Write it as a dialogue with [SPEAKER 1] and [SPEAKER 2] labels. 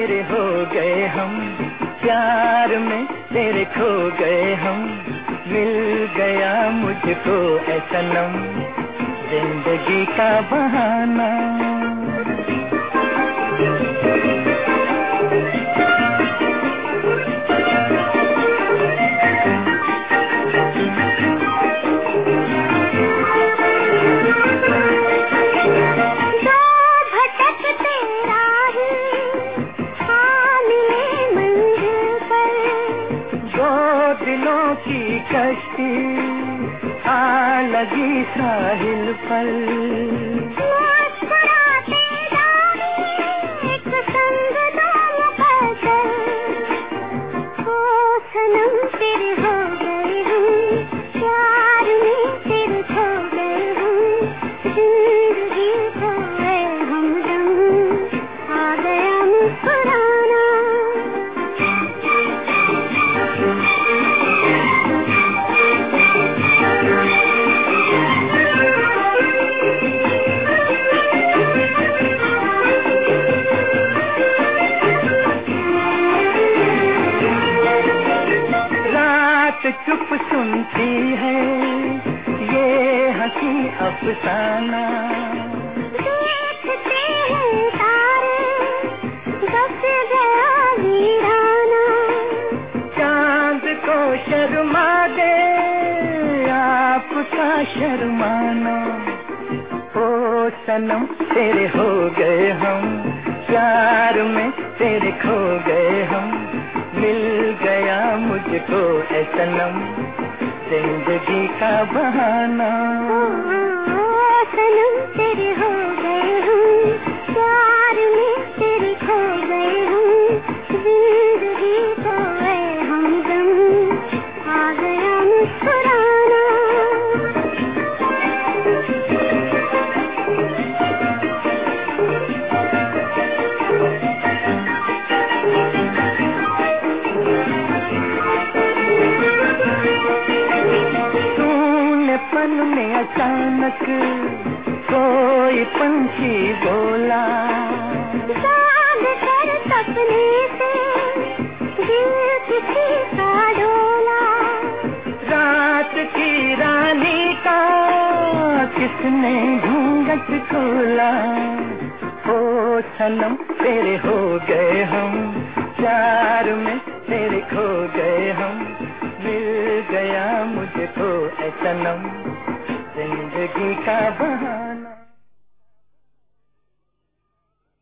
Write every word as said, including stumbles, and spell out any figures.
[SPEAKER 1] तेरे हो गए हम, प्यार में तेरे खो गए हम, मिल गया मुझको ऐ सनम जिंदगी का बहाना। दिलों की कश्ती आ लगी साहिल पर, मुस्कुराते जाए एक संग नाम मुकद्दर, ओ सनम तेरे हो गए हम, प्यार में तेरे खो गए हम, जिंदगी खो गए हमदम, आ गया मुस्कुराना। चुप सुनती है ये हंसी अफसाना, देखते हैं तारे बस गया वीराना, चांद को शर्मा दे आपका शर्माना, ओ सनम तेरे हो गए हम, प्यार में तेरे खो गए हम, मिल गया मुझको ऐ सनम जिंदगी का बहाना। ओ सनम तेरे हो गए हम, प्यार में तेरे खो गए हम, जिंदगी खो गए हमदम, आ गया मुस्कुराना। मन में अचानक कोई पंछी बोला, जाग कर सपने से दिल किसी का डोला, रात की रानी का किसने घूंघट खोला, ओ सनम तेरे हो गए हम, प्यार में तेरे खो गए हम, मिल गया मुझको ऐ सनम जिंदगी का बहाना।